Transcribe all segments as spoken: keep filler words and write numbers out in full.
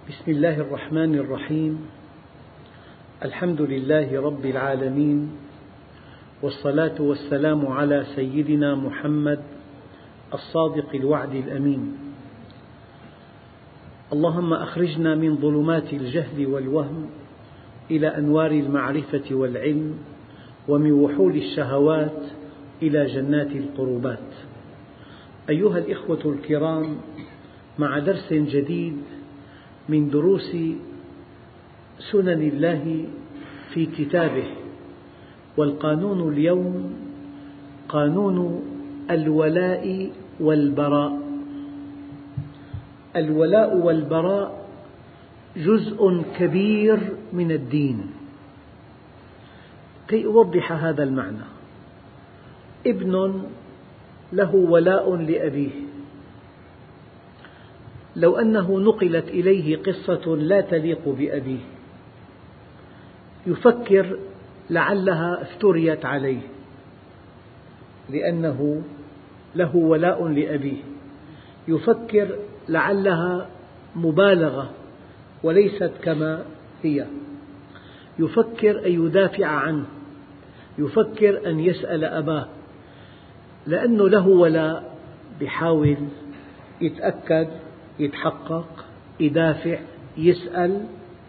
بسم الله الرحمن الرحيم. الحمد لله رب العالمين، والصلاة والسلام على سيدنا محمد الصادق الوعد الأمين. اللهم أخرجنا من ظلمات الجهل والوهم إلى أنوار المعرفة والعلم، ومن وحول الشهوات إلى جنات القربات. أيها الإخوة الكرام، مع درس جديد من دروس سنن الله في كتابه، والقانون اليوم قانون الولاء والبراء. الولاء والبراء جزء كبير من الدين. كي أوضح هذا المعنى، ابن له ولاء لأبيه، لو أنه نقلت إليه قصة لا تليق بأبيه يفكر لعلها افتريت عليه، لأنه له ولاء لأبيه. يفكر لعلها مبالغة وليست كما هي. يفكر أن يدافع عنه، يفكر أن يسأل أباه، لأنه له ولاء بيحاول يتأكد، يتحقق، يدافع، يسأل.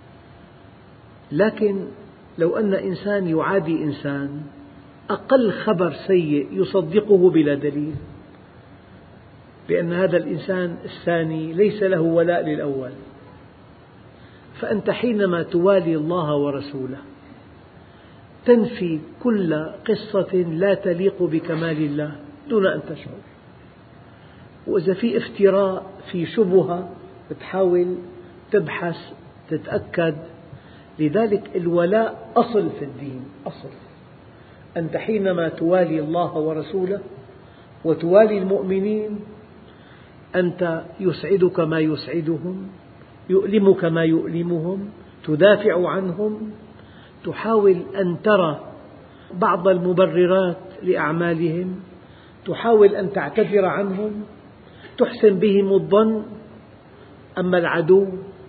لكن لو أن إنسان يعادي إنسان، أقل خبر سيء يصدقه بلا دليل، بأن هذا الإنسان الثاني ليس له ولاء للأول. فأنت حينما توالي الله ورسوله تنفي كل قصة لا تليق بكمال الله دون أن تشعر، وإذا في افتراء، في شبهة، تحاول تبحث، تتأكد. لذلك الولاء أصل في الدين، أصل. أنت حينما توالي الله ورسوله وتوالي المؤمنين، أنت يسعدك ما يسعدهم، يؤلمك ما يؤلمهم، تدافع عنهم، تحاول أن ترى بعض المبررات لأعمالهم، تحاول أن تعتذر عنهم، تحسن بهم الظن. أما العدو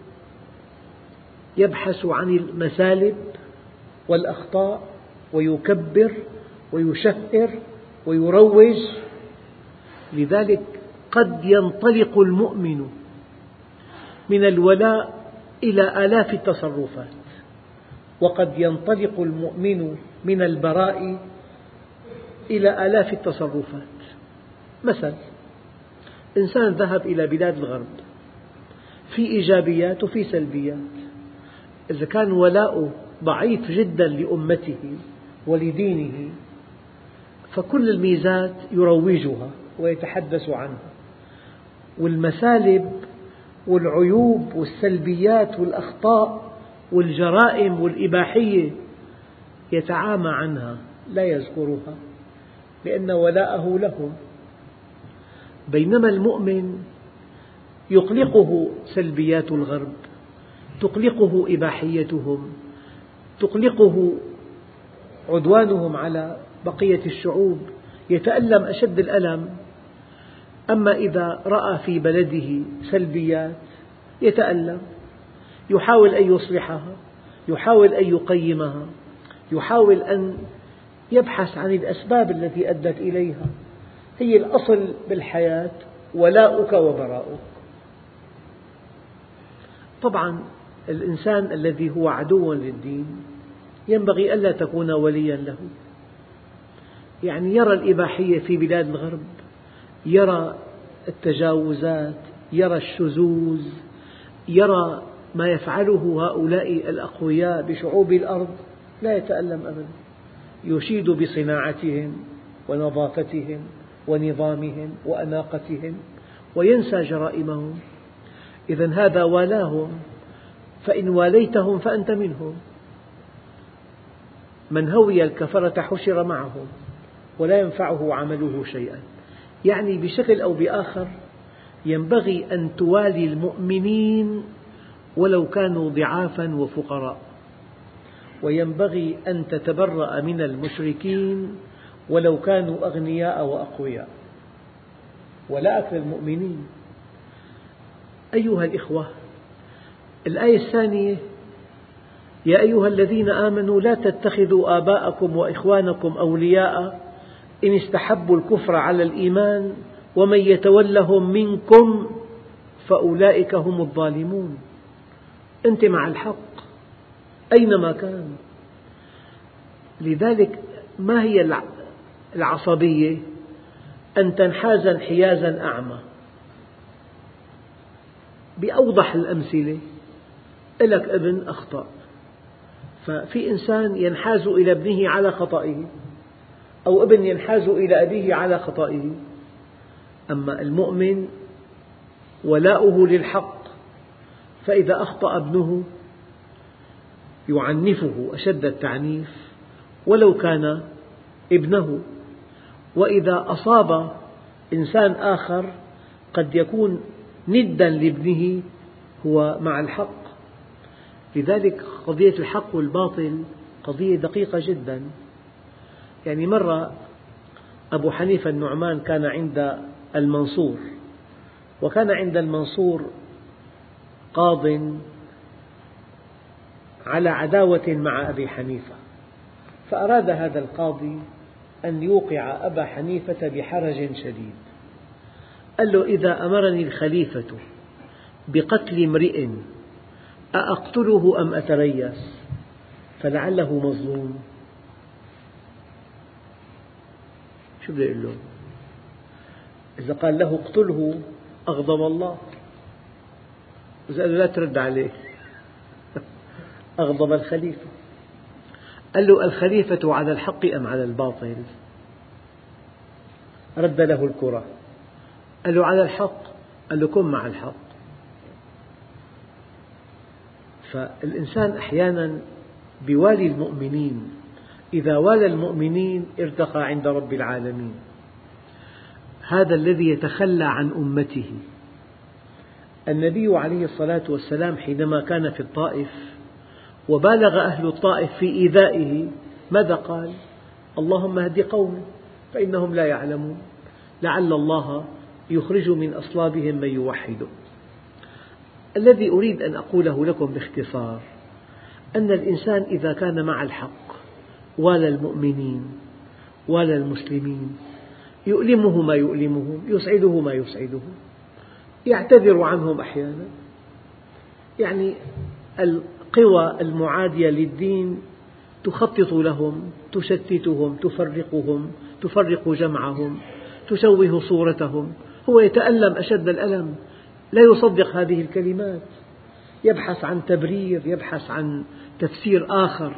يبحث عن المسالب والأخطاء ويكبر ويشهر ويروج. لذلك قد ينطلق المؤمن من الولاء إلى آلاف التصرفات، وقد ينطلق المؤمن من البراء إلى آلاف التصرفات. مثل: إنسان ذهب إلى بلاد الغرب، في إيجابيات وفي سلبيات. إذا كان ولاؤه ضعيف جدا لأمته ولدينه، فكل الميزات يروجها ويتحدث عنها، والمسالب والعيوب والسلبيات والأخطاء والجرائم والإباحية يتعامى عنها، لا يذكرها، لأن ولاءه لهم. بينما المؤمن يقلقه سلبيات الغرب، تقلقه إباحيتهم، تقلقه عدوانهم على بقية الشعوب، يتألم أشد الألم. أما إذا رأى في بلده سلبيات يتألم، يحاول أن يصلحها، يحاول أن يقيمها، يحاول أن يبحث عن الأسباب التي أدت إليها. هي الأصل بالحياة، ولاؤك وبراؤك. طبعا الإنسان الذي هو عدو للدين ينبغي ألا تكون وليا له، يعني يرى الإباحية في بلاد الغرب، يرى التجاوزات، يرى الشذوذ، يرى ما يفعله هؤلاء الأقوياء بشعوب الأرض، لا يتألم أبدا، يشيد بصناعتهم ونظافتهم ونظامهم وأناقتهم وينسى جرائمهم. إذن هذا والاهم، فإن واليتهم فأنت منهم. من هوي الكفرة حشر معهم ولا ينفعه عمله شيئا. يعني بشكل أو بآخر ينبغي أن توالي المؤمنين ولو كانوا ضعافا وفقراء، وينبغي أن تتبرأ من المشركين ولو كانوا أغنياء وأقوياء. ولاءك للمؤمنين. أيها الإخوة، الآية الثانية: يا أيها الذين آمنوا لا تتخذوا آباءكم وإخوانكم أولياء إن استحبوا الكفر على الإيمان ومن يتولهم منكم فأولئك هم الظالمون. أنت مع الحق أينما كان. لذلك ما هي العصبية؟ أن تنحاز انحيازا أعمى. بأوضح الأمثلة: لك ابن أخطأ، ففي إنسان ينحاز إلى ابنه على خطئه، أو ابن ينحاز إلى أبيه على خطئه. أما المؤمن ولاؤه للحق، فإذا أخطأ ابنه يعنفه أشد التعنيف ولو كان ابنه، وإذا أصاب إنسان آخر قد يكون ندا لابنه هو مع الحق. لذلك قضية الحق والباطل قضية دقيقة جدا. يعني مرة أبو حنيفة النعمان كان عند المنصور، وكان عند المنصور قاض على عداوة مع أبي حنيفة، فأراد هذا القاضي أن يوقع أبا حنيفة بحرج شديد. قال له: إذا أمرني الخليفة بقتل امرئ أأقتله أم أتريث؟ فلعله مظلوم. شو بده يقول له؟ إذا قال له اقتله أغضب الله، إذا قال له لا ترد عليه أغضب الخليفة. قال له: الخليفة على الحق أم على الباطل؟ رد له الكرة، قال له: على الحق. قال له: كن مع الحق. فالإنسان أحيانا بيوالي المؤمنين، إذا والى المؤمنين ارتقى عند رب العالمين. هذا الذي يتخلى عن أمته. النبي عليه الصلاة والسلام حينما كان في الطائف وبالغ أهل الطائف في إيذائه ماذا قال؟ اللهم اهد قومي فإنهم لا يعلمون، لعل الله يخرج من أصلابهم من يوحده. الذي أريد أن أقوله لكم باختصار أن الإنسان إذا كان مع الحق والى المؤمنين والى المسلمين، يؤلمه ما يؤلمهم، يسعده ما يسعدهم، يعتذر عنهم أحيانا. يعني القوى المعادية للدين تخطط لهم، تشتتهم، تفرقهم، تفرق جمعهم، تشوه صورتهم. هو يتألم أشد الألم، لا يصدق هذه الكلمات، يبحث عن تبرير، يبحث عن تفسير آخر.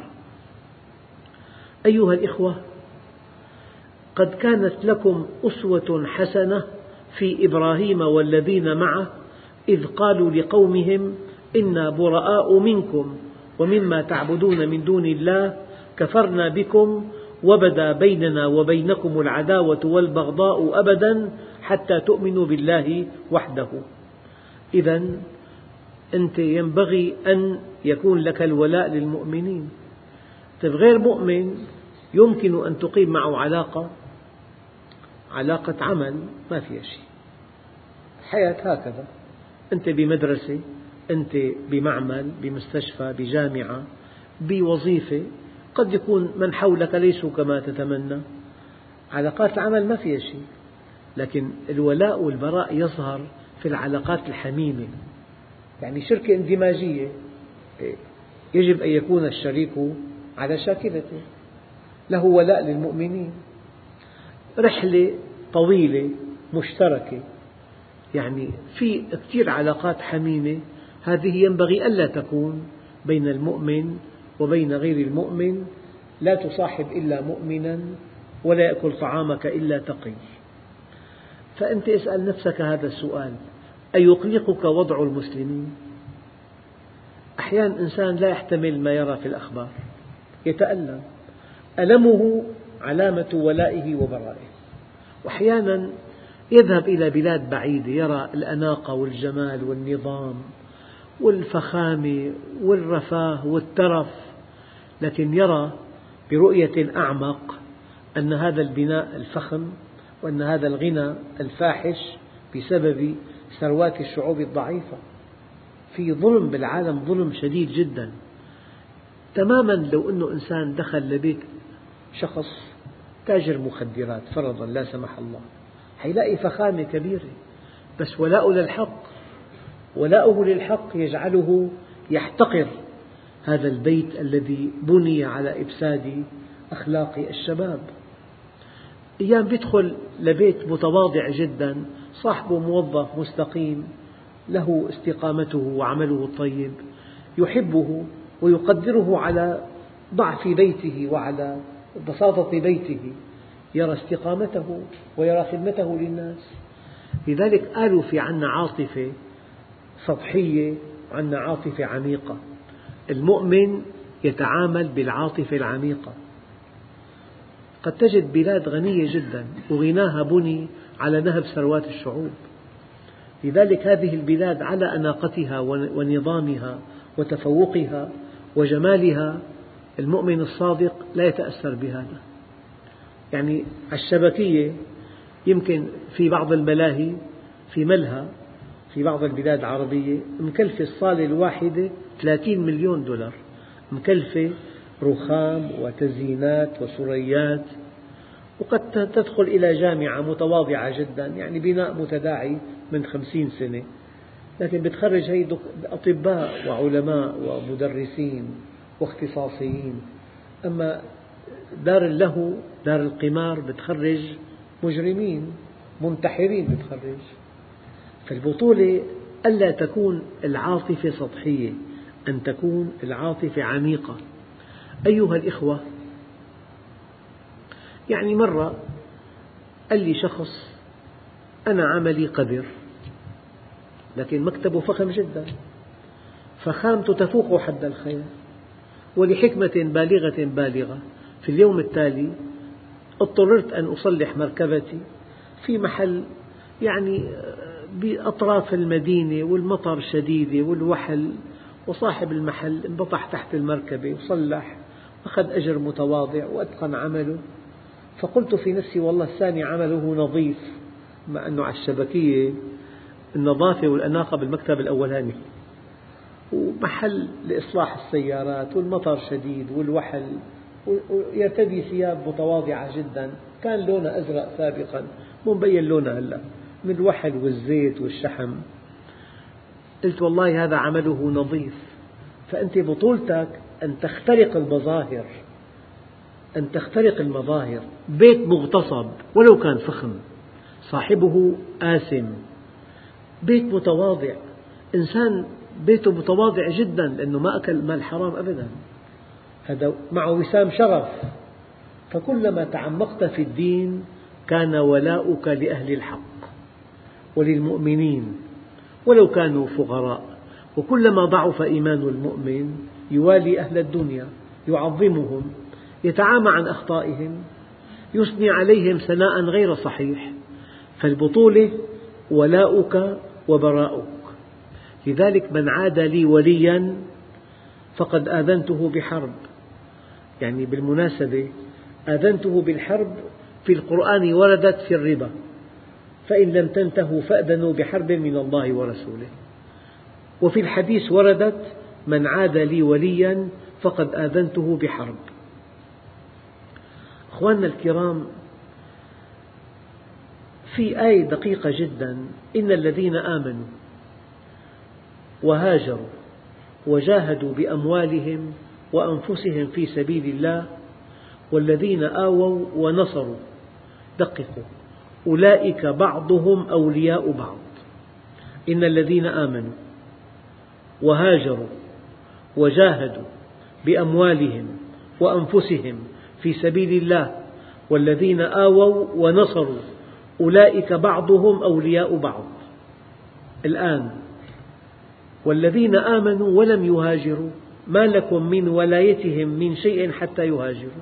أيها الإخوة، قد كانت لكم أسوة حسنة في إبراهيم والذين معه إذ قالوا لقومهم إنا براء منكم ومما تعبدون من دون الله كفرنا بكم وبدا بيننا وبينكم العداوة والبغضاء أبدا حتى تؤمنوا بالله وحده. إذن أنت ينبغي أن يكون لك الولاء للمؤمنين. غير مؤمن يمكن أن تقيم معه علاقة علاقة عمل ما فيها شيء، حياة هكذا. أنت بمدرسة، أنت بمعمل، بمستشفى، بجامعة، بوظيفة، قد يكون من حولك ليسوا كما تتمنى. علاقات العمل ما فيها شيء، لكن الولاء والبراء يظهر في العلاقات الحميمة. يعني شركة اندماجية يجب أن يكون الشريك على شاكلته، له ولاء للمؤمنين. رحلة طويلة مشتركة، يعني في كثير علاقات حميمة، هذه ينبغي ألا تكون بين المؤمن وبين غير المؤمن. لا تصاحب إلا مؤمنا ولا يأكل طعامك إلا تقي. فأنت اسأل نفسك هذا السؤال: أيقلقك وضع المسلمين؟ أحيانا إنسان لا يحتمل ما يرى في الأخبار، يتألم، ألمه علامة ولائه وبرائه. وأحيانا يذهب إلى بلاد بعيدة، يرى الأناقة والجمال والنظام والفخامة والرفاه والترف، لكن يرى برؤية أعمق أن هذا البناء الفخم وأن هذا الغنى الفاحش بسبب ثروات الشعوب الضعيفة. في ظلم بالعالم، ظلم شديد جدا تماما. لو أنه إنسان دخل لبيت شخص تاجر مخدرات فرضا لا سمح الله، حيلاقي فخامة كبيرة، بس ولاؤه للحق، ولاؤه للحق يجعله يحتقر هذا البيت الذي بني على إفساد أخلاق الشباب. أيام يدخل لبيت متواضع جدا، صاحبه موظف مستقيم له استقامته وعمله الطيب، يحبه ويقدره على ضعف بيته وعلى بساطة بيته، يرى استقامته ويرى خدمته للناس. لذلك قالوا في عنا عاطفة سطحية وعنا عاطفة عميقة. المؤمن يتعامل بالعاطفة العميقة. قد تجد بلاد غنية جدا وغناها بني على نهب ثروات الشعوب، لذلك هذه البلاد على أناقتها ونظامها وتفوقها وجمالها المؤمن الصادق لا يتأثر بهذا. يعني الشبكية يمكن في بعض الملاهي في ملهى في بعض البلاد العربية مكلفة الصالة الواحدة ثلاثين مليون دولار، مكلفة رخام وتزيينات وسريات، وقد تدخل إلى جامعة متواضعة جدا، يعني بناء متداعي من خمسين سنة، لكن بتخرج هي أطباء وعلماء ومدرسين واختصاصيين. أما دار اللهو دار القمار بتخرج مجرمين منتحرين بتخرج. فالبطولة ألا تكون العاطفة سطحية، أن تكون العاطفة عميقة. أيها الإخوة، يعني مرة قال لي شخص أنا عملي قذر لكن مكتبه فخم جدا، فخامته تفوق حد الخيال، ولحكمة بالغة بالغة في اليوم التالي اضطررت أن أصلح مركبتي في محل يعني بأطراف المدينة والمطر شديد والوحل، وصاحب المحل انبطح تحت المركبة وصلح وأخذ أجر متواضع وأتقن عمله. فقلت في نفسي والله الثاني عمله نظيف، مع أنه على الشبكية النظافة والأناقة بالمكتب الأولاني، ومحل لإصلاح السيارات والمطر شديد والوحل، ويرتدي ثياب متواضعة جدا كان لونها أزرق سابقا مو مبين لونها هلأ من الوحل والزيت والشحم. قلت والله هذا عمله نظيف. فأنت بطولتك أن تخترق المظاهر، أن تخترق المظاهر. بيت مغتصب ولو كان فخم صاحبه آثم، بيت متواضع إنسان بيته متواضع جدا لأنه ما أكل مال حرام أبدا، هذا معه وسام شرف. فكلما تعمقت في الدين كان ولاؤك لأهل الحق وللمؤمنين ولو كانوا فقراء، وكلما ضعف إيمان المؤمن يوالي أهل الدنيا، يعظمهم، يتعامى عن أخطائهم، يثني عليهم ثناء غير صحيح. فالبطولة ولاؤك وبراؤك. لذلك من عاد لي وليا فقد آذنته بحرب. يعني بالمناسبة آذنته بالحرب في القرآن وردت في الربا، فإن لم تنتهوا فأذنوا بحرب من الله ورسوله. وفي الحديث وردت من عاد لي وليا فقد آذنته بحرب. أخواننا الكرام، في آية دقيقة جدا: إن الذين آمنوا وهاجروا وجاهدوا بأموالهم وأنفسهم في سبيل الله والذين آووا ونصروا، دققوا، أولئك بعضهم أولياء بعض. إن الذين آمنوا وهاجروا وجاهدوا بأموالهم وأنفسهم في سبيل الله والذين آووا ونصروا أولئك بعضهم أولياء بعض. الآن والذين آمنوا ولم يهاجروا ما لكم من ولايتهم من شيء حتى يهاجروا.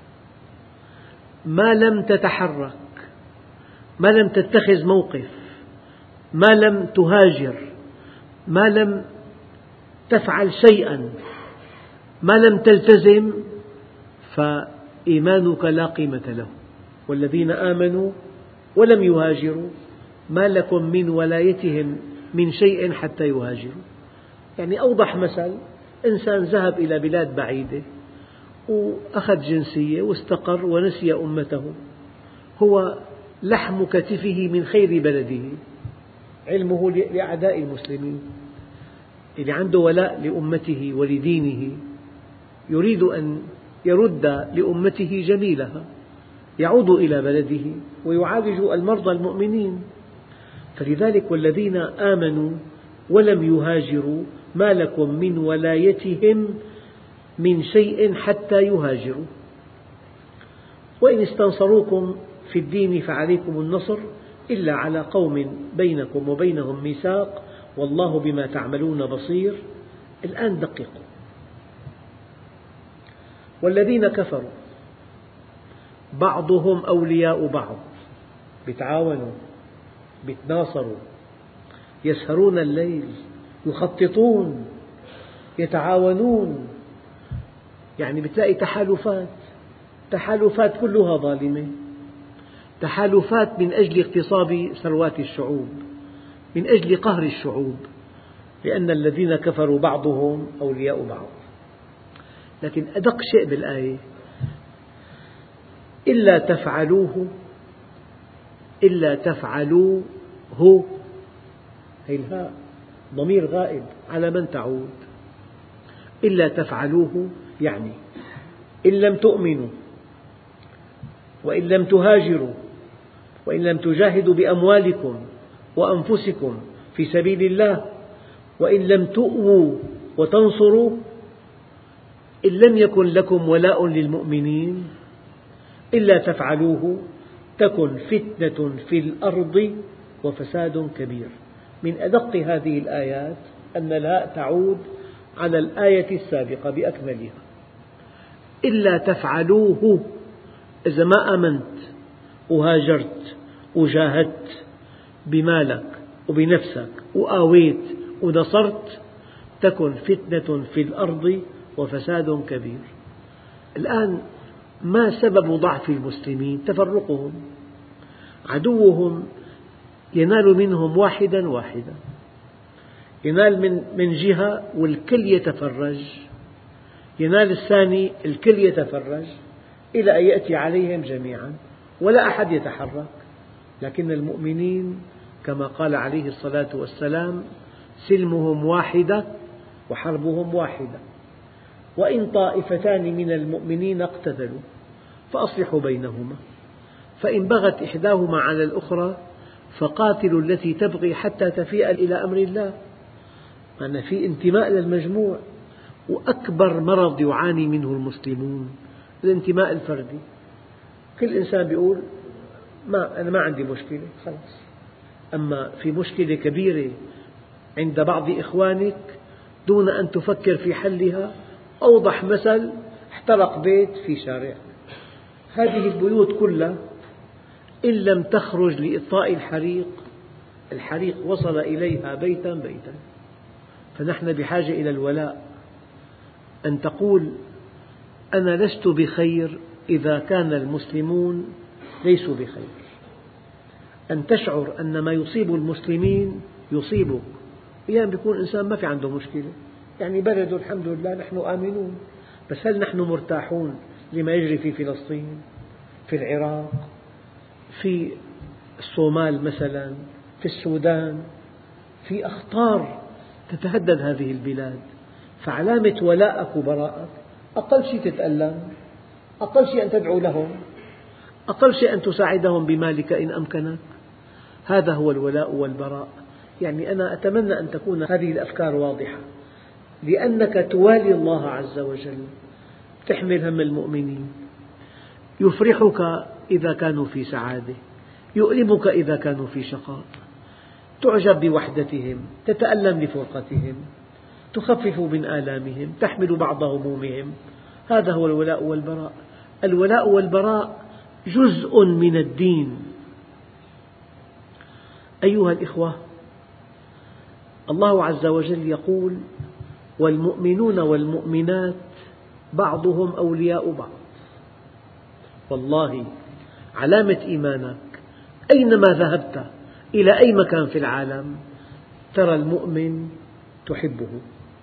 ما لم تتحرك، ما لم تتخذ موقف، ما لم تهاجر، ما لم تفعل شيئا، ما لم تلتزم، فإيمانك لا قيمة له. والذين آمنوا ولم يهاجروا ما لكم من ولايتهم من شيء حتى يهاجروا. يعني أوضح مثل، إنسان ذهب إلى بلاد بعيدة وأخذ جنسية واستقر ونسي أمته، هو لحم كتفه من خير بلده، علمه لأعداء المسلمين، اللي عنده ولاء لأمته ولدينه يريد أن يرد لأمته جميلها، يعود إلى بلده ويعالج المرضى المؤمنين. فلذلك والذين آمنوا ولم يهاجروا ما لكم من ولايتهم من شيء حتى يهاجروا، وإن استنصروكم في الدين فعليكم النصر إلا على قوم بينكم وبينهم ميثاق والله بما تعملون بصير. الآن دققوا، والذين كفروا بعضهم أولياء بعض، يتعاونوا يتناصروا، يسهرون الليل، يخططون، يتعاونون، يعني بتلاقي تحالفات تحالفات كلها ظالمة، تحالفات من أجل اغتصاب ثروات الشعوب، من أجل قهر الشعوب، لأن الذين كفروا بعضهم أولياء بعض. لكن أدق شيء بالآية إلا تفعلوه إلا تفعلوه، هي الهاء ضمير غائب على من تعود؟ إلا تفعلوه يعني إن لم تؤمنوا وإن لم تهاجروا وإن لم تجاهدوا بأموالكم وأنفسكم في سبيل الله وإن لم تؤووا وتنصروا، إن لم يكن لكم ولاء للمؤمنين إلا تفعلوه تكن فتنة في الأرض وفساد كبير. من أدق هذه الآيات أن الهاء تعود على الآية السابقة بأكملها، إلا تفعلوه، إذا ما آمنت وهاجرت وجاهدت بمالك وبنفسك وآويت ونصرت تكن فتنة في الأرض وفساد كبير. الآن ما سبب ضعف المسلمين؟ تفرقهم، عدوهم ينال منهم واحدا واحدا، ينال من من جهة والكل يتفرج، ينال الثاني الكل يتفرج، إلى أن يأتي عليهم جميعا ولا أحد يتحرك. لكن المؤمنين كما قال عليه الصلاة والسلام سلمهم واحدة وحربهم واحدة، وإن طائفتان من المؤمنين اقتتلوا فأصلحوا بينهما، فإن بغت إحداهما على الأخرى فقاتلوا التي تبغي حتى تفيء إلى أمر الله. أن في انتماء للمجموع، وأكبر مرض يعاني منه المسلمون الانتماء الفردي. كل إنسان يقول ما أنا ما عندي مشكلة خلاص، أما في مشكلة كبيرة عند بعض إخوانك دون أن تفكر في حلها. أوضح مثل احترق بيت في شارع، هذه البيوت كلها إن لم تخرج لإطفاء الحريق، الحريق وصل إليها بيتا بيتا. فنحن بحاجة إلى الولاء، أن تقول أنا لست بخير إذا كان المسلمون ليسوا بخير، أن تشعر أن ما يصيب المسلمين يصيبك. أيام يكون إنسان ما في عنده مشكلة، يعني بلد الحمد لله نحن آمنون، بس هل نحن مرتاحون لما يجري في فلسطين، في العراق، في الصومال مثلا، في السودان، في أخطار تتهدد هذه البلاد. فعلامة ولائك وبراءك أقل شيء تتألم، أقل شيء أن تدعو لهم، أقل شيء أن تساعدهم بمالك إن أمكنك. هذا هو الولاء والبراء. يعني أنا أتمنى أن تكون هذه الأفكار واضحة، لأنك توالي الله عز وجل، تحمل هم المؤمنين، يفرحك إذا كانوا في سعادة، يؤلمك إذا كانوا في شقاء، تعجب بوحدتهم، تتألم لفرقتهم، تخفف من آلامهم، تحمل بعض همومهم. هذا هو الولاء والبراء. الولاء والبراء جزء من الدين. أيها الإخوة، الله عز وجل يقول والمؤمنون والمؤمنات بعضهم أولياء بعض. والله علامة إيمانك أينما ذهبت إلى أي مكان في العالم ترى المؤمن تحبه،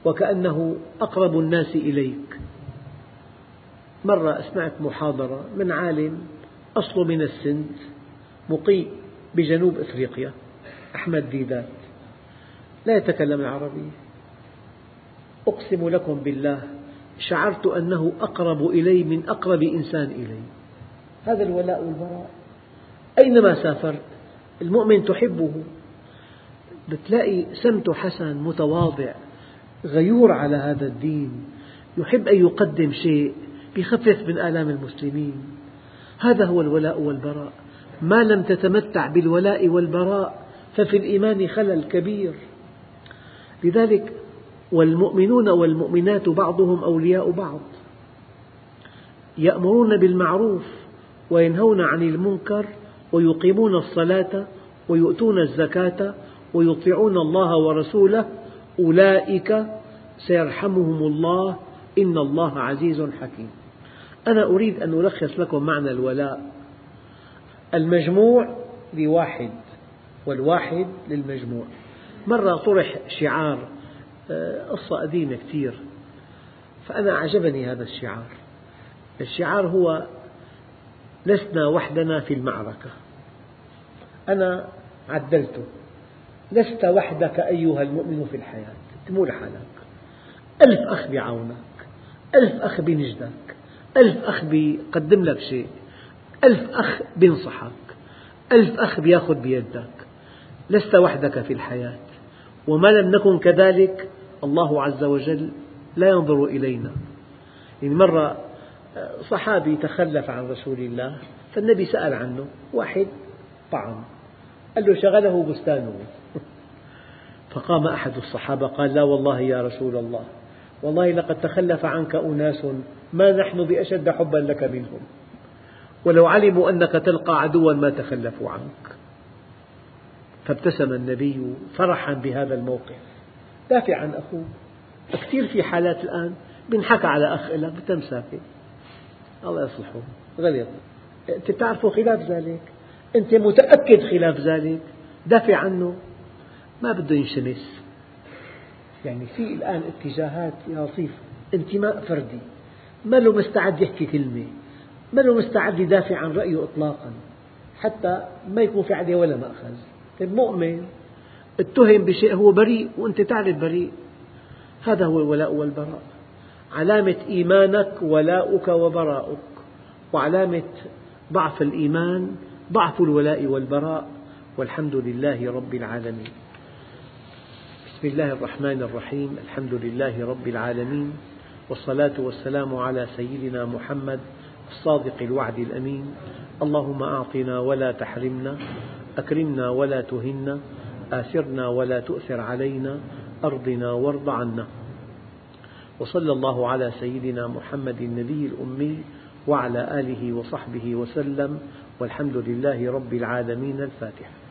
وكأنه أقرب الناس إليك. مرة سمعت محاضرة من عالم أصله من السند مقيم بجنوب أفريقيا، أحمد ديدات، لا يتكلم العربية. أقسم لكم بالله شعرت أنه أقرب إلي من أقرب إنسان إلي. هذا الولاء والبراء. أينما سافرت المؤمن تحبه، بتلاقي سمته حسن، متواضع، غيور على هذا الدين، يحب أن يقدم شيء يخفف من آلام المسلمين. هذا هو الولاء والبراء. ما لم تتمتع بالولاء والبراء ففي الإيمان خلل كبير. لذلك والمؤمنون والمؤمنات بعضهم أولياء بعض، يأمرون بالمعروف وينهون عن المنكر ويقيمون الصلاة ويؤتون الزكاة ويطيعون الله ورسوله أولئك سيرحمهم الله إن الله عزيز حكيم. أنا أريد أن ألخص لكم معنى الولاء. المجموع لواحد والواحد للمجموع. مرة طرح شعار، قصة قديمة كثير، فأنا أعجبني هذا الشعار. الشعار هو: لسنا وحدنا في المعركة. أنا عدلته: لست وحدك أيها المؤمن في الحياة، مو لحالك، ألف أخ بيعاونك، ألف أخ بينجدك، ألف أخ بيقدم لك شيء، ألف أخ بينصحك، ألف أخ بيأخذ بيدك. لست وحدك في الحياة، وما لم نكن كذلك الله عز وجل لا ينظر إلينا. يعني مرة صحابي تخلف عن رسول الله، فالنبي سأل عنه، واحد طعن، قال له شغله بستانه. فقام أحد الصحابة قال: لا والله يا رسول الله، والله لقد تخلف عنك أناس ما نحن بأشد حبا لك منهم، ولو علموا أنك تلقى عدوا ما تخلفوا عنك. فابتسم النبي فرحا بهذا الموقف. دافع عن أخوه. كثير في حالات الآن بنحكى على أخ لك بتمساكه، الله يصلحه، غلط، أنت تعرفه خلاف ذلك، أنت متأكد خلاف ذلك، دافع عنه، ما بده ينشمس. يعني في الآن اتجاهات يا لطيف، انتماء فردي، ما له مستعد يحكي كلمة، ما له مستعد يدافع عن رأيه إطلاقا، حتى ما يكون في عليه ولا مأخذ. المؤمن اتهم بشيء هو بريء وأنت تعرف بريء. هذا هو الولاء والبراء. علامة إيمانك ولاؤك وبراؤك، وعلامة ضعف الإيمان ضعف الولاء والبراء. والحمد لله رب العالمين. بسم الله الرحمن الرحيم. الحمد لله رب العالمين، والصلاة والسلام على سيدنا محمد الصادق الوعد الأمين. اللهم أعطنا ولا تحرمنا، أكرمنا ولا تهنا، آثرنا ولا تؤثر علينا، أرضنا وارض عنا. وصلى الله على سيدنا محمد النبي الأمي وعلى آله وصحبه وسلم، والحمد لله رب العالمين. الفاتحة.